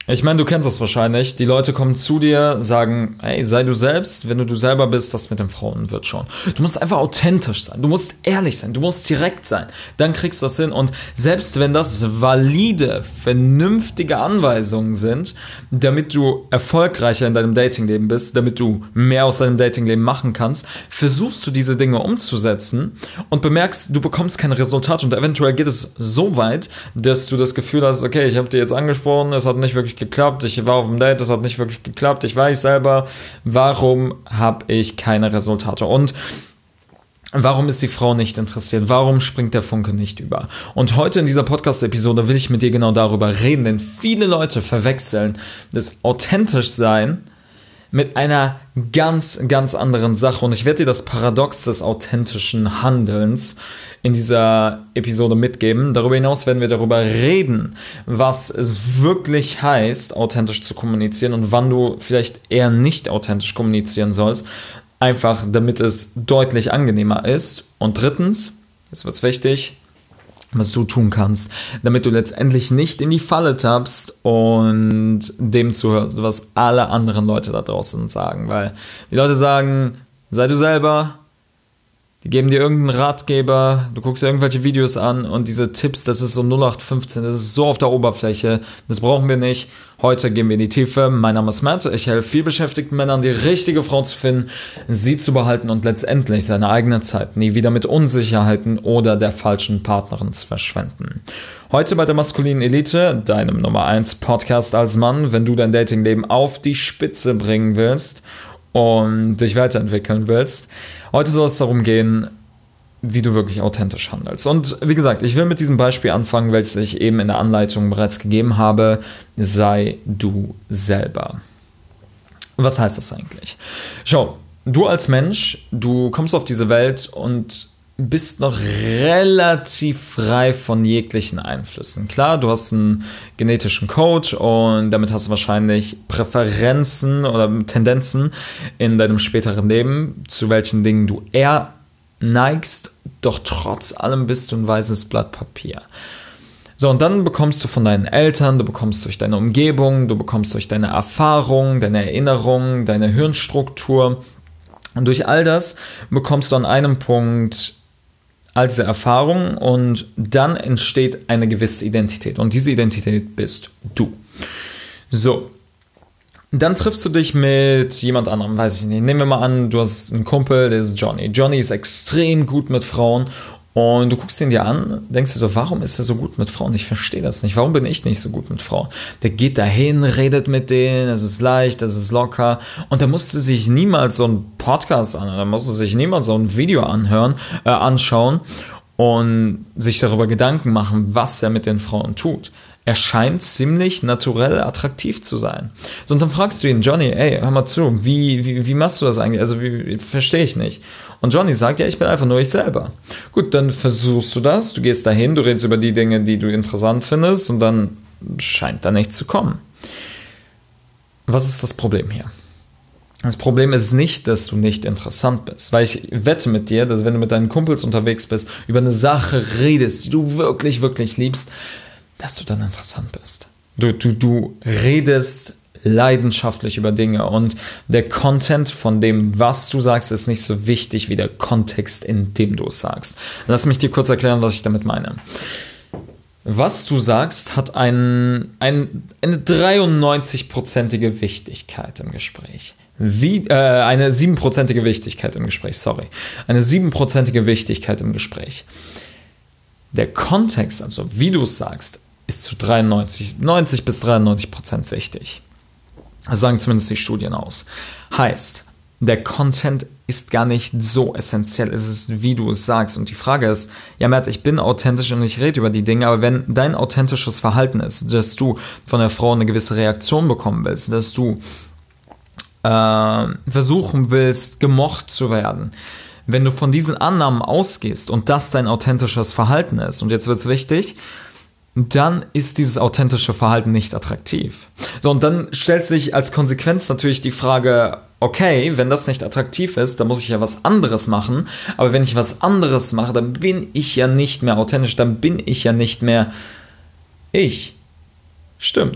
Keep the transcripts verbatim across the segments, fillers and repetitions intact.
Ich meine, du kennst das wahrscheinlich. Die Leute kommen zu dir, sagen, hey, sei du selbst. Wenn du du selber bist, das mit den Frauen wird schon. Du musst einfach authentisch sein. Du musst ehrlich sein. Du musst direkt sein. Dann kriegst du das hin. Und selbst wenn das valide, vernünftige Anweisungen sind, damit du erfolgreicher in deinem Datingleben bist, damit du mehr aus deinem Datingleben machen kannst, versuchst du diese Dinge umzusetzen und bemerkst, du bekommst keine Resultate. Und eventuell geht es so weit, dass du das Gefühl hast, okay, ich habe dir jetzt angesprochen, es hat nicht wirklich geklappt, ich war auf dem Date, es hat nicht wirklich geklappt, ich weiß selber, warum habe ich keine Resultate und warum ist die Frau nicht interessiert, warum springt der Funke nicht über? Und heute in dieser Podcast-Episode will ich mit dir genau darüber reden, denn viele Leute verwechseln das authentisch sein mit einer ganz, ganz anderen Sache. Und ich werde dir das Paradox des authentischen Handelns in dieser Episode mitgeben. Darüber hinaus werden wir darüber reden, was es wirklich heißt, authentisch zu kommunizieren und wann du vielleicht eher nicht authentisch kommunizieren sollst, einfach damit es deutlich angenehmer ist. Und drittens, jetzt wird's wichtig, was du tun kannst, damit du letztendlich nicht in die Falle tappst und dem zuhörst, was alle anderen Leute da draußen sagen. Weil die Leute sagen, sei du selber, die geben dir irgendeinen Ratgeber, du guckst dir irgendwelche Videos an und diese Tipps, das ist so null acht fünfzehn, das ist so auf der Oberfläche, das brauchen wir nicht. Heute gehen wir in die Tiefe. Mein Name ist Matt, ich helfe vielbeschäftigten Männern, die richtige Frau zu finden, sie zu behalten und letztendlich seine eigene Zeit nie wieder mit Unsicherheiten oder der falschen Partnerin zu verschwenden. Heute bei der Maskulinen Elite, deinem Nummer eins Podcast als Mann, wenn du dein Datingleben auf die Spitze bringen willst und dich weiterentwickeln willst. Heute soll es darum gehen, wie du wirklich authentisch handelst. Und wie gesagt, ich will mit diesem Beispiel anfangen, welches ich eben in der Anleitung bereits gegeben habe. Sei du selber. Was heißt das eigentlich? Schau, du als Mensch, du kommst auf diese Welt und bist noch relativ frei von jeglichen Einflüssen. Klar, du hast einen genetischen Code und damit hast du wahrscheinlich Präferenzen oder Tendenzen in deinem späteren Leben, zu welchen Dingen du eher neigst, doch trotz allem bist du ein weißes Blatt Papier. So, und dann bekommst du von deinen Eltern, du bekommst durch deine Umgebung, du bekommst durch deine Erfahrung, deine Erinnerung, deine Hirnstruktur und durch all das bekommst du an einem Punkt all diese Erfahrungen und dann entsteht eine gewisse Identität und diese Identität bist du. So, dann triffst du dich mit jemand anderem, weiß ich nicht. Nehmen wir mal an, du hast einen Kumpel, der ist Johnny. Johnny ist extrem gut mit Frauen und du guckst ihn dir an, denkst dir so, warum ist er so gut mit Frauen? Ich verstehe das nicht. Warum bin ich nicht so gut mit Frauen? Der geht dahin, redet mit denen, es ist leicht, es ist locker und da musste sich niemals so einen Podcast anhören, da musste sich niemals so ein Video anhören, äh, anschauen und sich darüber Gedanken machen, was er mit den Frauen tut. Er scheint ziemlich naturell attraktiv zu sein. So, und dann fragst du ihn, Johnny, ey, hör mal zu, wie, wie, wie machst du das eigentlich? Also, wie, verstehe ich nicht. Und Johnny sagt, ja, ich bin einfach nur ich selber. Gut, dann versuchst du das, du gehst dahin, du redest über die Dinge, die du interessant findest und dann scheint da nichts zu kommen. Was ist das Problem hier? Das Problem ist nicht, dass du nicht interessant bist, weil ich wette mit dir, dass wenn du mit deinen Kumpels unterwegs bist, über eine Sache redest, die du wirklich, wirklich liebst, dass du dann interessant bist. Du, du, du redest leidenschaftlich über Dinge und der Content von dem, was du sagst, ist nicht so wichtig wie der Kontext, in dem du es sagst. Lass mich dir kurz erklären, was ich damit meine. Was du sagst, hat ein, ein, eine dreiundneunzig-prozentige Wichtigkeit im Gespräch. Wie, äh, eine siebenprozentige Wichtigkeit im Gespräch, sorry. Eine siebenprozentige Wichtigkeit im Gespräch. Der Kontext, also wie du es sagst, ist zu dreiundneunzig, neunzig bis dreiundneunzig Prozent wichtig. Das sagen zumindest die Studien aus. Heißt, der Content ist gar nicht so essentiell. Es ist, wie du es sagst. Und die Frage ist, ja Matt, ich bin authentisch und ich rede über die Dinge, aber wenn dein authentisches Verhalten ist, dass du von der Frau eine gewisse Reaktion bekommen willst, dass du äh, versuchen willst, gemocht zu werden, wenn du von diesen Annahmen ausgehst und das dein authentisches Verhalten ist, und jetzt wird es wichtig, dann ist dieses authentische Verhalten nicht attraktiv. So, und dann stellt sich als Konsequenz natürlich die Frage, okay, wenn das nicht attraktiv ist, dann muss ich ja was anderes machen, aber wenn ich was anderes mache, dann bin ich ja nicht mehr authentisch, dann bin ich ja nicht mehr ich. Stimmt.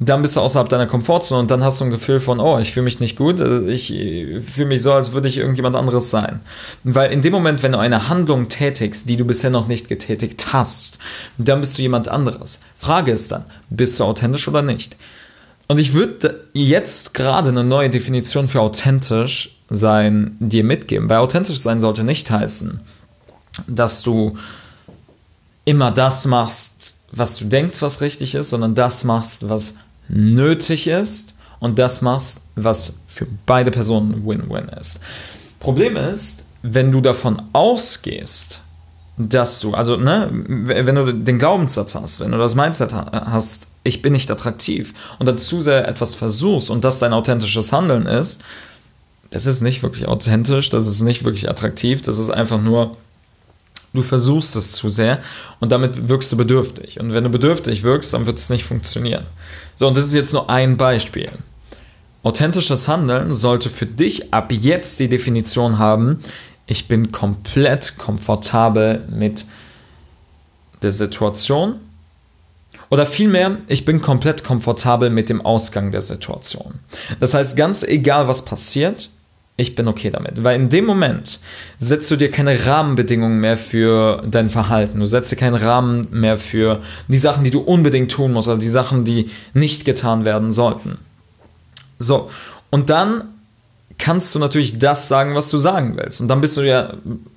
dann bist du außerhalb deiner Komfortzone und dann hast du ein Gefühl von, oh, ich fühle mich nicht gut, ich fühle mich so, als würde ich irgendjemand anderes sein. Weil in dem Moment, wenn du eine Handlung tätigst, die du bisher noch nicht getätigt hast, dann bist du jemand anderes. Frage ist dann, bist du authentisch oder nicht? Und ich würde jetzt gerade eine neue Definition für authentisch sein dir mitgeben. Weil authentisch sein sollte nicht heißen, dass du immer das machst, was du denkst, was richtig ist, sondern das machst, was nötig ist und das machst, was für beide Personen Win-Win ist. Problem ist, wenn du davon ausgehst, dass du, also ne, wenn du den Glaubenssatz hast, wenn du das Mindset hast, ich bin nicht attraktiv und dann zu sehr etwas versuchst und das dein authentisches Handeln ist, das ist nicht wirklich authentisch, das ist nicht wirklich attraktiv, das ist einfach nur, du versuchst es zu sehr und damit wirkst du bedürftig. Und wenn du bedürftig wirkst, dann wird es nicht funktionieren. So, und das ist jetzt nur ein Beispiel. Authentisches Handeln sollte für dich ab jetzt die Definition haben, ich bin komplett komfortabel mit der Situation oder vielmehr, ich bin komplett komfortabel mit dem Ausgang der Situation. Das heißt, ganz egal, was passiert, ich bin okay damit. Weil in dem Moment setzt du dir keine Rahmenbedingungen mehr für dein Verhalten. Du setzt dir keinen Rahmen mehr für die Sachen, die du unbedingt tun musst oder die Sachen, die nicht getan werden sollten. So, und dann kannst du natürlich das sagen, was du sagen willst. Und dann bist du ja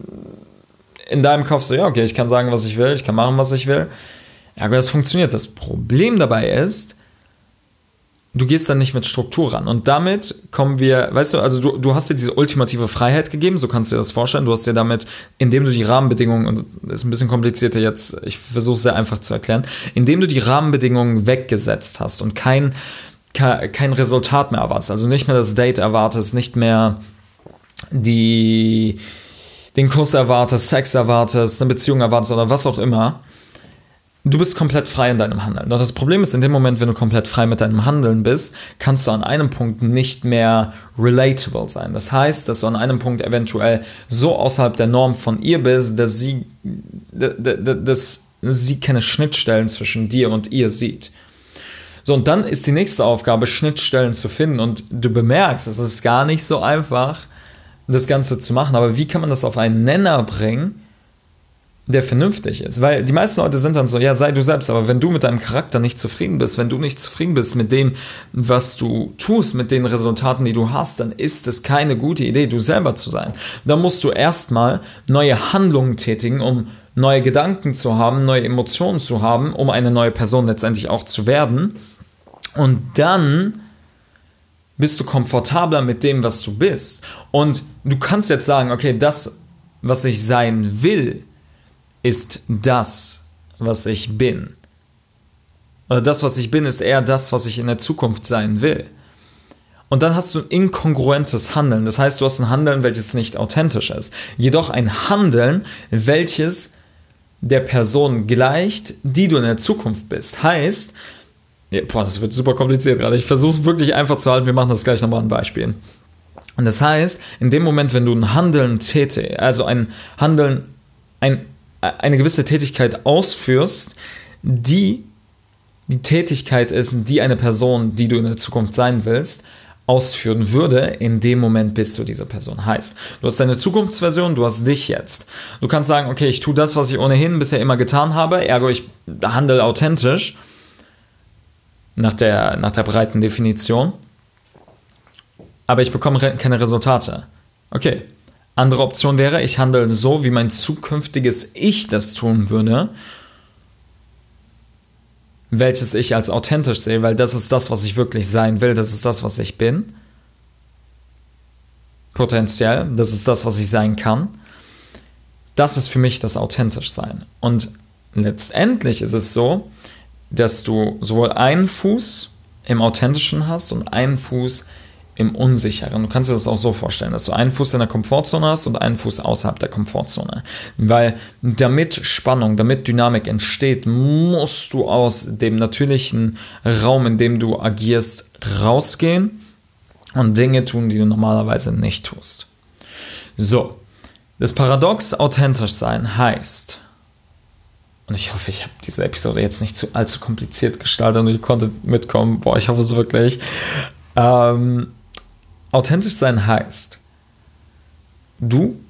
in deinem Kopf so, ja, okay, ich kann sagen, was ich will, ich kann machen, was ich will. Ja, aber das funktioniert. Das Problem dabei ist, du gehst dann nicht mit Struktur ran. Und damit kommen wir, weißt du, also du, du hast dir diese ultimative Freiheit gegeben, so kannst du dir das vorstellen. Du hast dir damit, indem du die Rahmenbedingungen, und das ist ein bisschen komplizierter jetzt, ich versuche es sehr einfach zu erklären, indem du die Rahmenbedingungen weggesetzt hast und kein, kein Resultat mehr erwartest, also nicht mehr das Date erwartest, nicht mehr die, den Kuss erwartest, Sex erwartest, eine Beziehung erwartest oder was auch immer. Du bist komplett frei in deinem Handeln. Doch das Problem ist, in dem Moment, wenn du komplett frei mit deinem Handeln bist, kannst du an einem Punkt nicht mehr relatable sein. Das heißt, dass du an einem Punkt eventuell so außerhalb der Norm von ihr bist, dass sie, dass sie keine Schnittstellen zwischen dir und ihr sieht. So, und dann ist die nächste Aufgabe, Schnittstellen zu finden. Und du bemerkst, es ist gar nicht so einfach, das Ganze zu machen. Aber wie kann man das auf einen Nenner bringen, der vernünftig ist? Weil die meisten Leute sind dann so, ja, sei du selbst, aber wenn du mit deinem Charakter nicht zufrieden bist, wenn du nicht zufrieden bist mit dem, was du tust, mit den Resultaten, die du hast, dann ist es keine gute Idee, du selber zu sein. Dann musst du erstmal neue Handlungen tätigen, um neue Gedanken zu haben, neue Emotionen zu haben, um eine neue Person letztendlich auch zu werden. Und dann bist du komfortabler mit dem, was du bist. Und du kannst jetzt sagen, okay, das, was ich sein will, ist das, was ich bin. Oder das, was ich bin, ist eher das, was ich in der Zukunft sein will. Und dann hast du ein inkongruentes Handeln. Das heißt, du hast ein Handeln, welches nicht authentisch ist. Jedoch ein Handeln, welches der Person gleicht, die du in der Zukunft bist. Heißt, ja, boah, das wird super kompliziert gerade. Ich versuche es wirklich einfach zu halten. Wir machen das gleich nochmal an Beispielen. Und das heißt, in dem Moment, wenn du ein Handeln tätigst, also ein Handeln, ein eine gewisse Tätigkeit ausführst, die die Tätigkeit ist, die eine Person, die du in der Zukunft sein willst, ausführen würde, in dem Moment bist du diese Person. Heißt, du hast deine Zukunftsversion, du hast dich jetzt. Du kannst sagen, okay, ich tue das, was ich ohnehin bisher immer getan habe, ergo ich handle authentisch, nach der, nach der breiten Definition, aber ich bekomme keine Resultate. Okay. Andere Option wäre, ich handle so, wie mein zukünftiges Ich das tun würde, welches ich als authentisch sehe, weil das ist das, was ich wirklich sein will, das ist das, was ich bin. Potenziell, das ist das, was ich sein kann. Das ist für mich das authentisch sein. Und letztendlich ist es so, dass du sowohl einen Fuß im Authentischen hast und einen Fuß im Unsicheren. Du kannst dir das auch so vorstellen, dass du einen Fuß in der Komfortzone hast und einen Fuß außerhalb der Komfortzone. Weil damit Spannung, damit Dynamik entsteht, musst du aus dem natürlichen Raum, in dem du agierst, rausgehen und Dinge tun, die du normalerweise nicht tust. So, das Paradox authentisch sein heißt, und ich hoffe, ich habe diese Episode jetzt nicht zu allzu kompliziert gestaltet und ihr konntet mitkommen. Boah, ich hoffe es wirklich. Ähm, authentisch sein heißt, du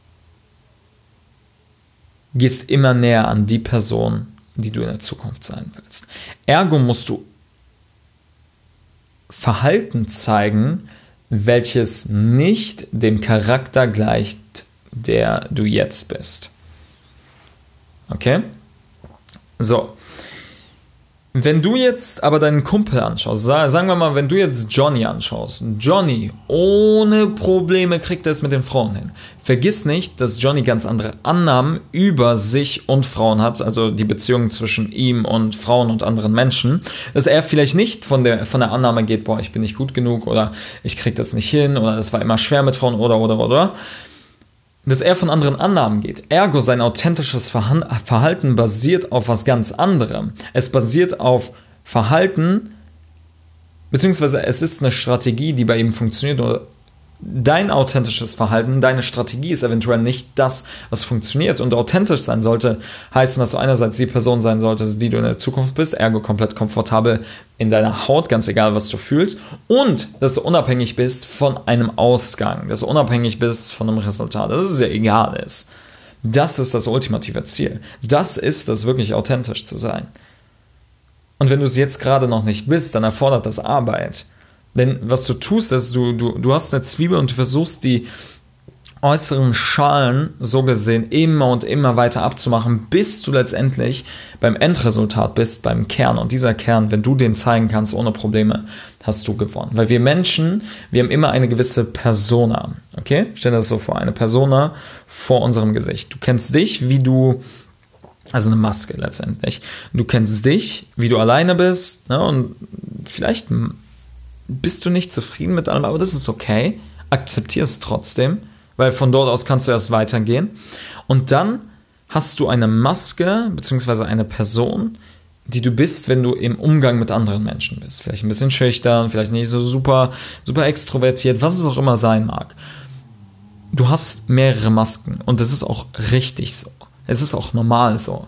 gehst immer näher an die Person, die du in der Zukunft sein willst. Ergo musst du Verhalten zeigen, welches nicht dem Charakter gleicht, der du jetzt bist. Okay? So. Wenn du jetzt aber deinen Kumpel anschaust, sagen wir mal, wenn du jetzt Johnny anschaust, Johnny ohne Probleme kriegt er es mit den Frauen hin. Vergiss nicht, dass Johnny ganz andere Annahmen über sich und Frauen hat, also die Beziehung zwischen ihm und Frauen und anderen Menschen, dass er vielleicht nicht von der, von der Annahme geht, boah, ich bin nicht gut genug oder ich krieg das nicht hin oder es war immer schwer mit Frauen oder, oder, oder, dass er von anderen Annahmen geht. Ergo, sein authentisches Verhalten basiert auf was ganz anderem. Es basiert auf Verhalten, beziehungsweise es ist eine Strategie, die bei ihm funktioniert. Oder dein authentisches Verhalten, deine Strategie ist eventuell nicht das, was funktioniert. Und authentisch sein sollte heißen, dass du einerseits die Person sein solltest, die du in der Zukunft bist, ergo komplett komfortabel in deiner Haut, ganz egal, was du fühlst. Und dass du unabhängig bist von einem Ausgang, dass du unabhängig bist von einem Resultat, dass es ja egal ist. Das ist das ultimative Ziel. Das ist es, wirklich authentisch zu sein. Und wenn du es jetzt gerade noch nicht bist, dann erfordert das Arbeit. Denn was du tust, ist, du, du, du hast eine Zwiebel und du versuchst die äußeren Schalen so gesehen immer und immer weiter abzumachen, bis du letztendlich beim Endresultat bist, beim Kern. Und dieser Kern, wenn du den zeigen kannst ohne Probleme, hast du gewonnen. Weil wir Menschen, wir haben immer eine gewisse Persona. Okay? Stell dir das so vor, eine Persona vor unserem Gesicht. Du kennst dich, wie du... Also eine Maske letztendlich. Du kennst dich, wie du alleine bist, ne? Und vielleicht bist du nicht zufrieden mit allem, aber das ist okay. Akzeptier es trotzdem, weil von dort aus kannst du erst weitergehen. Und dann hast du eine Maske, beziehungsweise eine Person, die du bist, wenn du im Umgang mit anderen Menschen bist. Vielleicht ein bisschen schüchtern, vielleicht nicht so super, super extrovertiert, was es auch immer sein mag. Du hast mehrere Masken und das ist auch richtig so. Es ist auch normal so.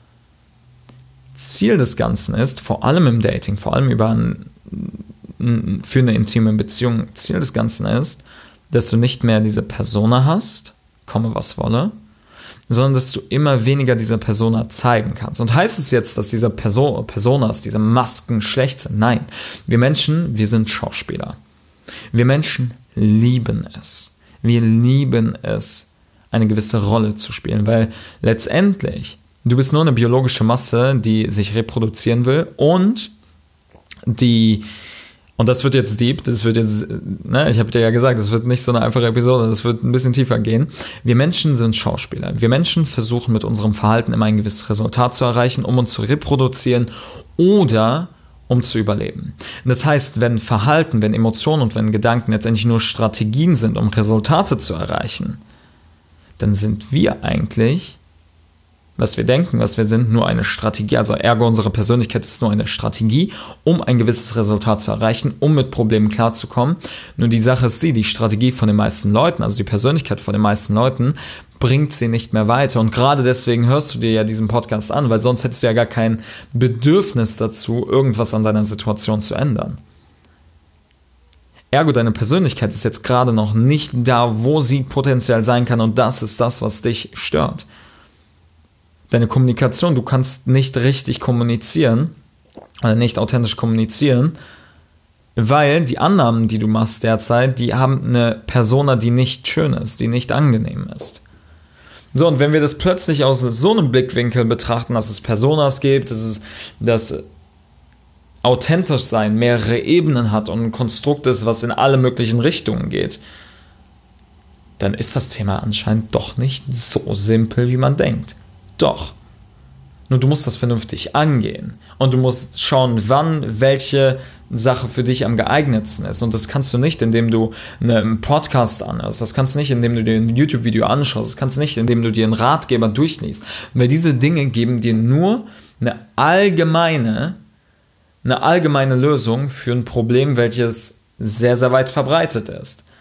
Ziel des Ganzen ist, vor allem im Dating, vor allem über ein für eine intime Beziehung, Ziel des Ganzen ist, dass du nicht mehr diese Persona hast, komme was wolle, sondern dass du immer weniger diese Persona zeigen kannst. Und heißt es jetzt, dass diese Perso- Personas, diese Masken schlecht sind? Nein. Wir Menschen, wir sind Schauspieler. Wir Menschen lieben es. Wir lieben es, eine gewisse Rolle zu spielen, weil letztendlich, du bist nur eine biologische Masse, die sich reproduzieren will und die Und das wird jetzt deep, das wird jetzt, ne, ich habe dir ja gesagt, das wird nicht so eine einfache Episode, das wird ein bisschen tiefer gehen. Wir Menschen sind Schauspieler. Wir Menschen versuchen mit unserem Verhalten immer ein gewisses Resultat zu erreichen, um uns zu reproduzieren oder um zu überleben. Und das heißt, wenn Verhalten, wenn Emotionen und wenn Gedanken letztendlich nur Strategien sind, um Resultate zu erreichen, dann sind wir eigentlich, was wir denken, was wir sind, nur eine Strategie. Also ergo, unsere Persönlichkeit ist nur eine Strategie, um ein gewisses Resultat zu erreichen, um mit Problemen klarzukommen. Nur die Sache ist die, die Strategie von den meisten Leuten, also die Persönlichkeit von den meisten Leuten, bringt sie nicht mehr weiter. Und gerade deswegen hörst du dir ja diesen Podcast an, weil sonst hättest du ja gar kein Bedürfnis dazu, irgendwas an deiner Situation zu ändern. Ergo, deine Persönlichkeit ist jetzt gerade noch nicht da, wo sie potenziell sein kann, und das ist das, was dich stört. Deine Kommunikation, du kannst nicht richtig kommunizieren oder nicht authentisch kommunizieren, weil die Annahmen, die du machst derzeit, die haben eine Persona, die nicht schön ist, die nicht angenehm ist. So, und wenn wir das plötzlich aus so einem Blickwinkel betrachten, dass es Personas gibt, dass es dass authentisch sein mehrere Ebenen hat und ein Konstrukt ist, was in alle möglichen Richtungen geht, dann ist das Thema anscheinend doch nicht so simpel, wie man denkt. Doch. Nur du musst das vernünftig angehen. Und du musst schauen, wann welche Sache für dich am geeignetsten ist. Und das kannst du nicht, indem du einen Podcast anhörst. Das kannst du nicht, indem du dir ein YouTube-Video anschaust. Das kannst du nicht, indem du dir einen Ratgeber durchliest. Weil diese Dinge geben dir nur eine allgemeine, eine allgemeine Lösung für ein Problem, welches sehr, sehr weit verbreitet ist.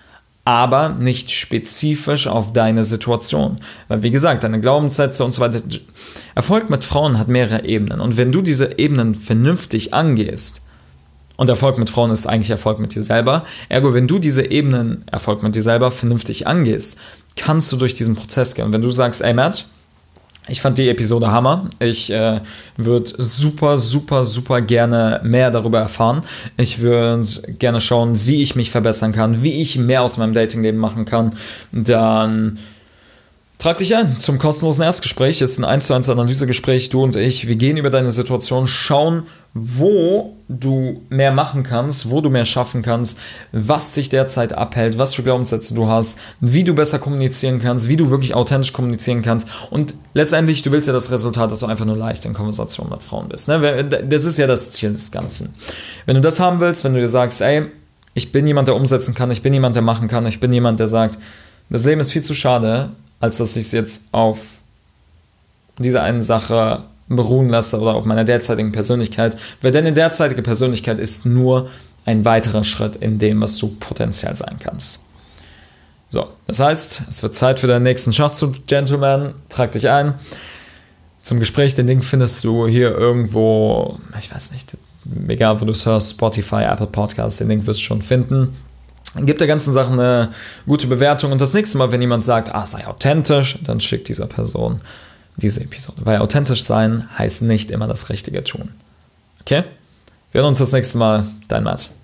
aber nicht spezifisch auf deine Situation. Weil wie gesagt, deine Glaubenssätze und so weiter. Erfolg mit Frauen hat mehrere Ebenen. Und wenn du diese Ebenen vernünftig angehst, und Erfolg mit Frauen ist eigentlich Erfolg mit dir selber, ergo, wenn du diese Ebenen, Erfolg mit dir selber, vernünftig angehst, kannst du durch diesen Prozess gehen. Und wenn du sagst, ey Matt, ich fand die Episode Hammer. Ich äh, würde super, super, super gerne mehr darüber erfahren. Ich würde gerne schauen, wie ich mich verbessern kann, wie ich mehr aus meinem Datingleben machen kann. Dann trag dich ein zum kostenlosen Erstgespräch. Es ist ein eins zu eins Analysegespräch, du und ich. Wir gehen über deine Situation, schauen, wo du mehr machen kannst, wo du mehr schaffen kannst, was dich derzeit abhält, was für Glaubenssätze du hast, wie du besser kommunizieren kannst, wie du wirklich authentisch kommunizieren kannst und letztendlich, du willst ja das Resultat, dass du einfach nur leicht in Konversation mit Frauen bist. Ne? Das ist ja das Ziel des Ganzen. Wenn du das haben willst, wenn du dir sagst, ey, ich bin jemand, der umsetzen kann, ich bin jemand, der machen kann, ich bin jemand, der sagt, das Leben ist viel zu schade, als dass ich es jetzt auf diese eine Sache beruhen lasse oder auf meiner derzeitigen Persönlichkeit, weil deine derzeitige Persönlichkeit ist nur ein weiterer Schritt in dem, was du potenziell sein kannst. So, das heißt, es wird Zeit für deinen nächsten Schachzug, Gentleman. Trag dich ein zum Gespräch. Den Link findest du hier irgendwo, ich weiß nicht, egal wo du es hörst, Spotify, Apple Podcasts, den Link wirst du schon finden. Gib der ganzen Sache eine gute Bewertung und das nächste Mal, wenn jemand sagt, ah, sei authentisch, dann schick dieser Person diese Episode. Weil authentisch sein heißt nicht immer das Richtige tun. Okay? Wir hören uns das nächste Mal. Dein Matt.